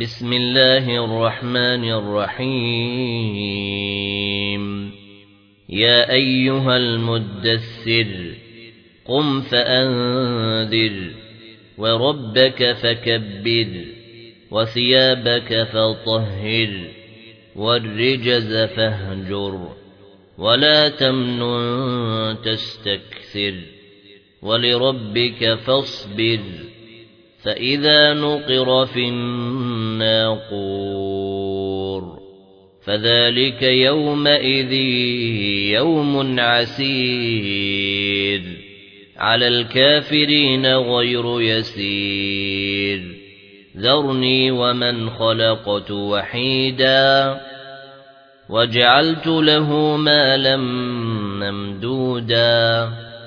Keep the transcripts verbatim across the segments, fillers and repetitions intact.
بسم الله الرحمن الرحيم يا أيها المدثر قم فأنذر وربك فكبر وثيابك فطهر والرجز فاهجر ولا تمنن تستكثر ولربك فاصبر فإذا نقر في الناقور فذلك يومئذ يوم عسير على الكافرين غير يسير ذرني ومن خلقت وحيدا وجعلت له مالا ممدودا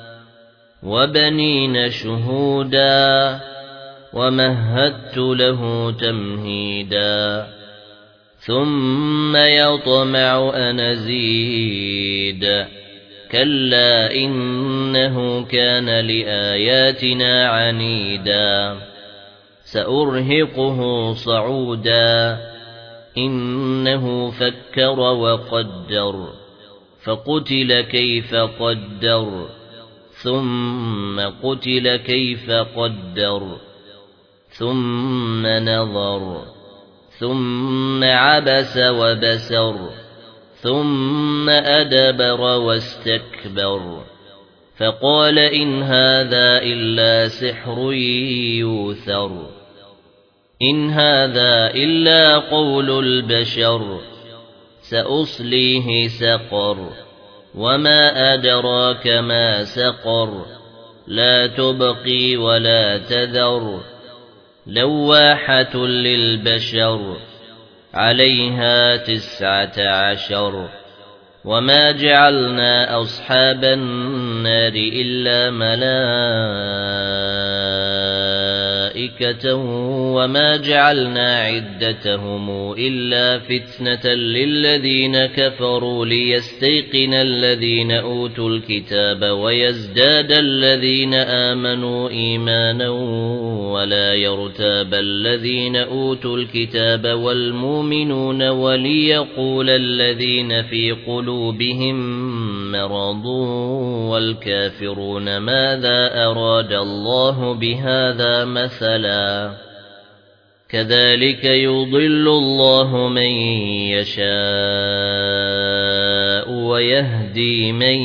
وبنين شهودا ومهدت له تمهيدا ثم يطمع أن أزيد كلا إنه كان لآياتنا عنيدا سأرهقه صعودا إنه فكر وقدر فقتل كيف قدر ثم قتل كيف قدر ثم نظر ثم عبس وبسر ثم أدبر واستكبر فقال إن هذا إلا سحر يوثر إن هذا إلا قول البشر سأصليه سقر وما أدراك ما سقر لا تبقي ولا تذر لواحة للبشر عليها تسعة عشر وما جعلنا أصحاب النار إلا ملائكة وما جعلنا عدتهم إلا فتنة للذين كفروا ليستيقن الذين أوتوا الكتاب ويزداد الذين آمنوا إيمانا ولا يرتاب الذين أوتوا الكتاب والمؤمنون وليقول الذين في قلوبهم مرض والكافرون ماذا أراد الله بهذا مثلا كذلك يضل الله من يشاء ويهدي من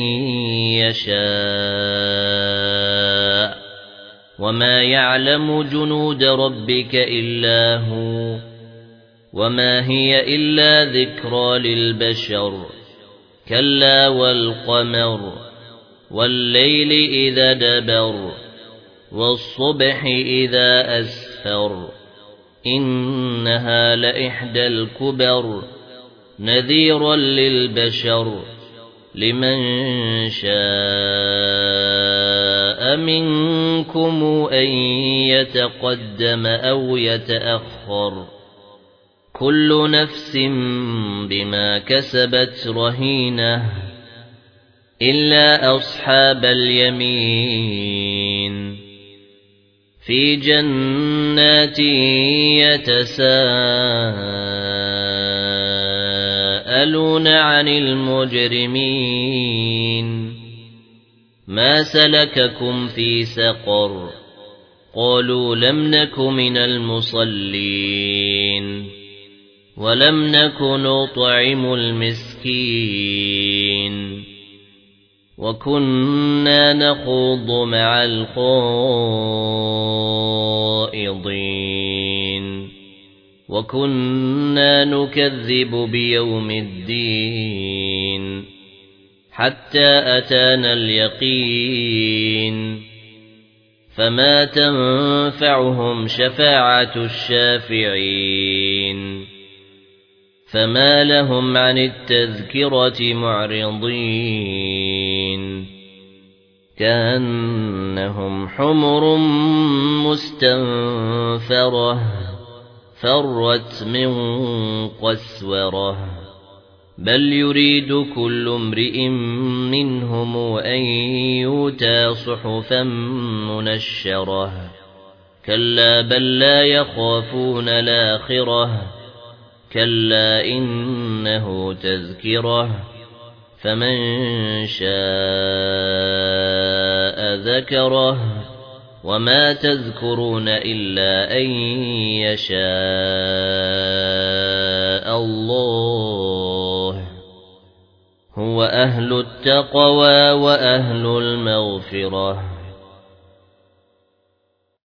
يشاء وما يعلم جنود ربك إلا هو وما هي إلا ذكرى للبشر كلا والقمر والليل إذا دبر والصبح إذا أسفر إنها لإحدى الكبر نذيرا للبشر لمن شاء منكم أن يتقدم أو يتأخر كل نفس بما كسبت رهينة إلا أصحاب اليمين في جنات يتساءلون عن المجرمين ما سلككم في سقر قالوا لم نك من المصلين ولم نك نطعم المسكين وكنا نخوض مع الخائضين وكنا نكذب بيوم الدين حتى أتانا اليقين فما تنفعهم شفاعة الشافعين فما لهم عن التذكرة معرضين كأنهم حمر مستنفرة فرت من قسورة بل يريد كل امرئ منهم أن يؤتى صحفا منشرة كلا بل لا يخافون الآخرة كلا إنه تذكرة فمن شاء ذكره وما تذكرون إلا أن يشاء الله هو أهل التقوى وأهل المغفرة